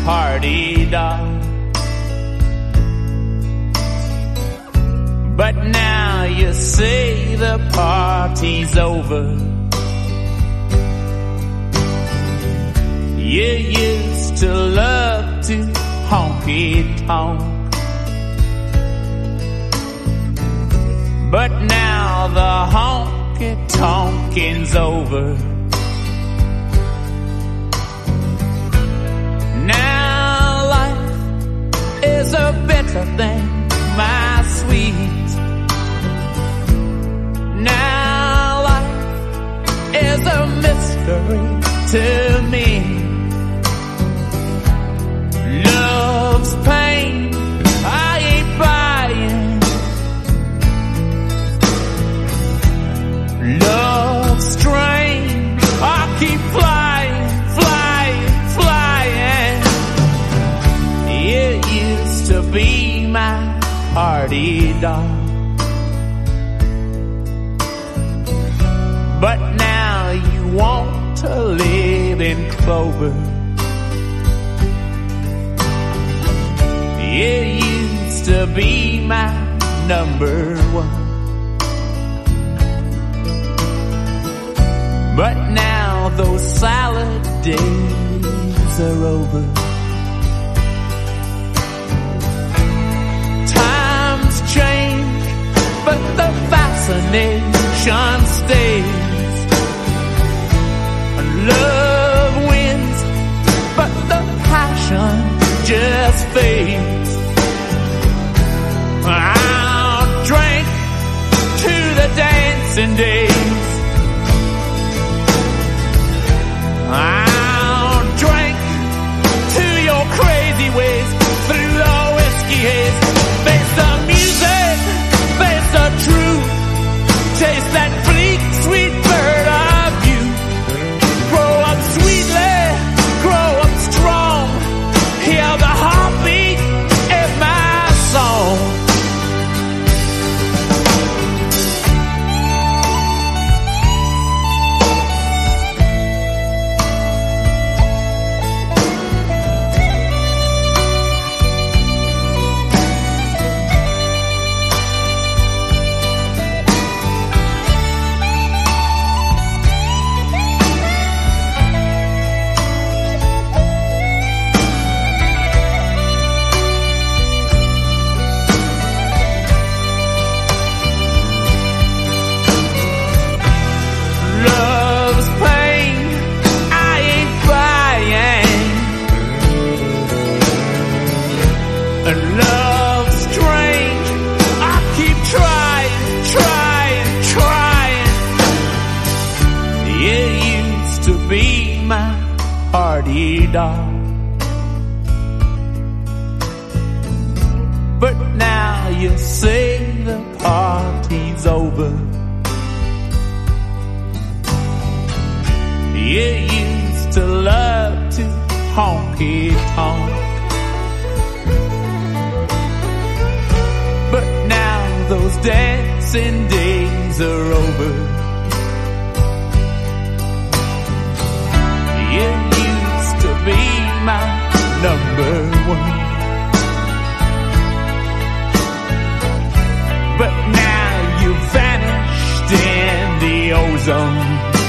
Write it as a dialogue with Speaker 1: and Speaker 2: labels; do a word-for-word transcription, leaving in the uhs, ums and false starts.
Speaker 1: party doll. But now you say the party's over. You used to love to honky-tonk, but now the honky-tonking's over. Now life is a bitter thing, my sweet. Now life is a mystery to me. Love's pain, I ain't buying. Love's strain, I keep flying, flying, flying. It used to be my party doll, but now you want to live in clover. It used to be my number one, but now those salad days are over. Times change, but the fascination stays. Love wins, but the passion just fades. I'll drink to the dancing days. I'll drink to your crazy ways through the whiskey haze. Face the music, face the truth. Taste that bleak, sweet bird of you. Grow up sweetly, grow up strong. Hear the heartbeat in my song. And love's strange, I keep trying, trying, trying. It used to be my party doll, but now you say the party's over. You used to love to honky-tonk, but now those dancing days are over. You used to be my number one, but now you vanished in the ozone.